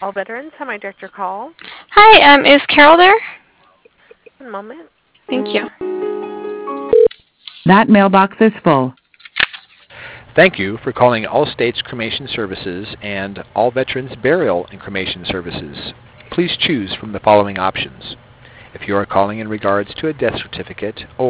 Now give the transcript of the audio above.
All veterans, how may I direct your call? Hi, is Carol there? One moment. Thank you. That mailbox is full. Thank you for calling All States Cremation Services and All Veterans Burial and Cremation Services. Please choose from the following options. If you are calling in regards to a death certificate or